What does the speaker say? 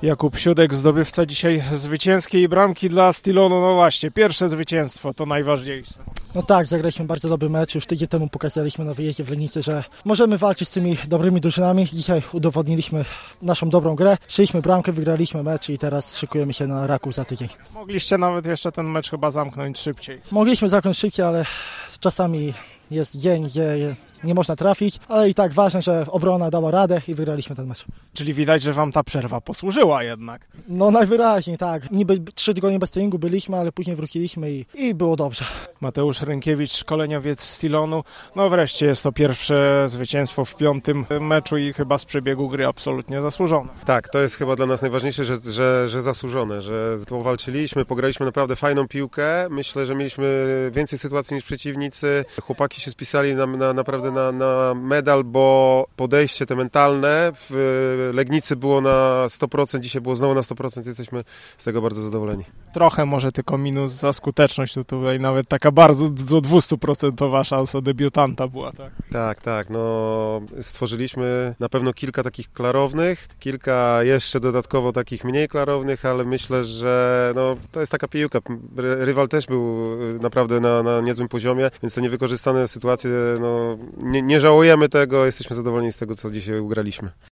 Jakub Siódek, zdobywca dzisiaj zwycięskiej bramki dla Stilonu. No właśnie, pierwsze zwycięstwo to najważniejsze. No tak, zagraliśmy bardzo dobry mecz. Już tydzień temu pokazaliśmy na wyjeździe w Legnicy, że możemy walczyć z tymi dobrymi drużynami. Dzisiaj udowodniliśmy naszą dobrą grę. Strzeliśmy bramkę, wygraliśmy mecz i teraz szykujemy się na Raków za tydzień. Mogliście nawet jeszcze ten mecz chyba zamknąć szybciej. Mogliśmy zamknąć szybciej, ale czasami jest dzień, gdzie nie można trafić, ale i tak ważne, że obrona dała radę i wygraliśmy ten mecz. Czyli widać, że wam ta przerwa posłużyła jednak. No najwyraźniej, tak. Niby 3 tygodnie bez treningu byliśmy, ale później wróciliśmy i było dobrze. Mateusz Rękiewicz, szkoleniowiec Stilonu. No wreszcie jest to pierwsze zwycięstwo w 5. meczu i chyba z przebiegu gry absolutnie zasłużone. Tak, to jest chyba dla nas najważniejsze, że zasłużone, że powalczyliśmy, pograliśmy naprawdę fajną piłkę. Myślę, że mieliśmy więcej sytuacji niż przeciwnicy. Chłopaki się spisali naprawdę na medal, bo podejście te mentalne w Legnicy było na 100%, dzisiaj było znowu na 100%, jesteśmy z tego bardzo zadowoleni. Trochę może tylko minus za skuteczność, to tutaj nawet taka bardzo do 200% szansa debiutanta była. Tak, no stworzyliśmy na pewno kilka takich klarownych, kilka jeszcze dodatkowo takich mniej klarownych, ale myślę, że no, to jest taka piłka. Rywal też był naprawdę na niezłym poziomie, więc te niewykorzystane sytuacje, no, nie żałujemy tego, jesteśmy zadowoleni z tego, co dzisiaj ugraliśmy.